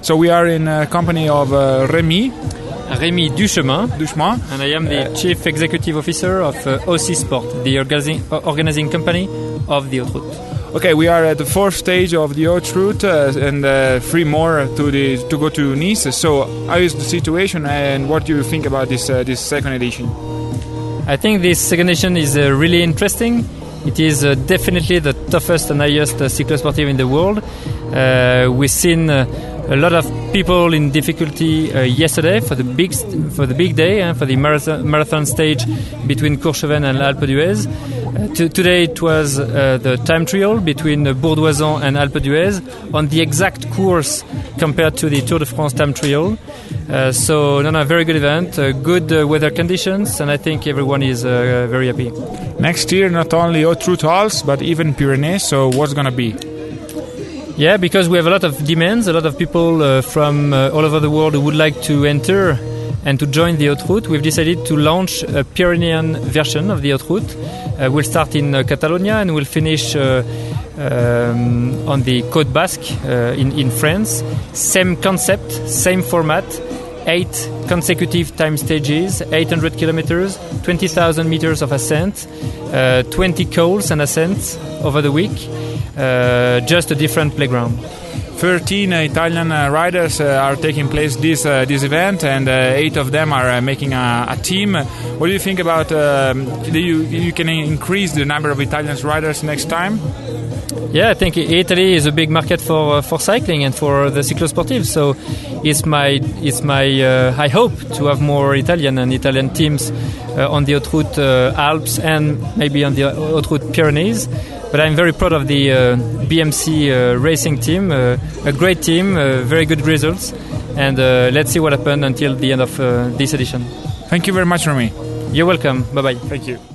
So we are in company of Rémi Duchemin, and I am the Chief Executive Officer of OC Sport, the organizing company of the Haute Route. Okay, we are at the fourth stage of the Haute Route and 3 more to go to Nice. So how is the situation and what do you think about this second edition? I think this second edition is really interesting. It is definitely the toughest and highest cyclosportive in the world. We've seen a lot of people in difficulty yesterday for the big day, for the marathon stage between Courchevel and Alpe d'Huez. Today it was the time trial between Bourg-d'Oisans and Alpe d'Huez on the exact course compared to the Tour de France time trial. So, very good event, good weather conditions, and I think everyone is very happy. Next year, not only Haute Route Alps, but even Pyrenees, so what's going to be? Yeah, because we have a lot of demands, a lot of people from all over the world who would like to enter and to join the Haute Route. We've decided to launch a Pyrenean version of the Haute Route. We'll start in Catalonia and we'll finish on the Côte Basque in France. Same concept, same format, 8 consecutive time stages, 800 kilometers, 20,000 meters of ascent, 20 cols and ascents over the week, just a different playground. 13 Italian riders are taking place this event, and 8 of them are making a team. What do you think about you can increase the number of Italian riders next time? Yeah, I think Italy is a big market for cycling and for the cyclosportive. So it's my I hope to have more Italian teams on the Haute Route Alps and maybe on the Haute Route Pyrenees. But I'm very proud of the BMC racing team, a great team, very good results, and let's see what happens until the end of this edition. Thank you very much, Rémi. You're welcome. Bye-bye. Thank you.